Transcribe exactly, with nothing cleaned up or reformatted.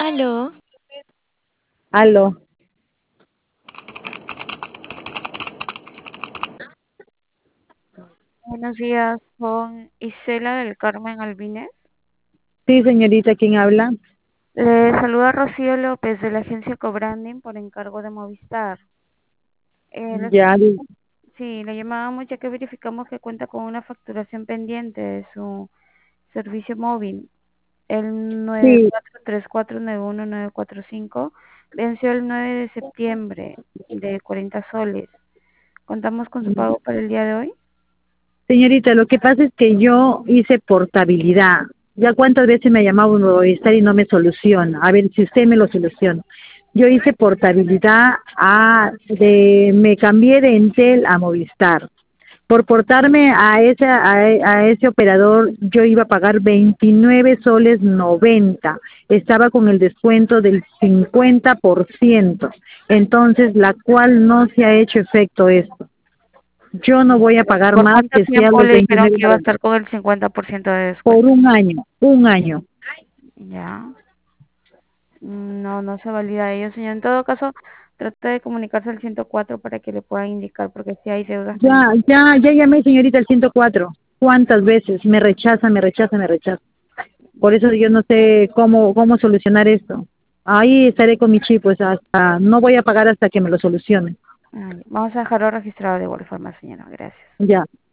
Aló, Aló. Buenos días, con Isela del Carmen Albines. Sí, señorita, ¿quién habla? Le saluda Rocío López de la agencia Cobranding por encargo de Movistar. Eh, le- Ya, di- sí, le llamábamos ya que verificamos que cuenta con una facturación pendiente de su servicio móvil. El nueve sí, cuatro tres cuatro nueve uno nueve cuatro cinco venció el nueve de septiembre de cuarenta soles. ¿Contamos con su pago para el día de hoy? señorita, lo que pasa es que yo hice portabilidad. Ya cuántas veces me ha llamado un Movistar y no me soluciona. A ver si usted me lo soluciona. Yo hice portabilidad a, de, me cambié de Entel a Movistar. Por portarme a ese, a, e- a ese operador, yo iba a pagar veintinueve soles noventa. Estaba con el descuento del cincuenta por ciento. Entonces, la cual no se ha hecho efecto esto. Yo no voy a pagar ¿Por más cuánto que sea tiempo los le dijeron veintinueve que iba a noventa. estar con el cincuenta por ciento de Por descuento? un año, un año. Ya. No, no se valida ello, señor. En todo caso, trate de comunicarse al ciento cuatro para que le puedan indicar, porque si hay deudas Ya, pendientes. ya, ya llamé, señorita, al ciento cuatro. ¿Cuántas veces? Me rechaza, me rechaza, me rechaza. Por eso yo no sé cómo, cómo solucionar esto. Ahí estaré con mi chip, pues hasta, no voy a pagar hasta que me lo solucione. Ay, vamos a dejarlo registrado de igual forma, señora. Gracias. Ya.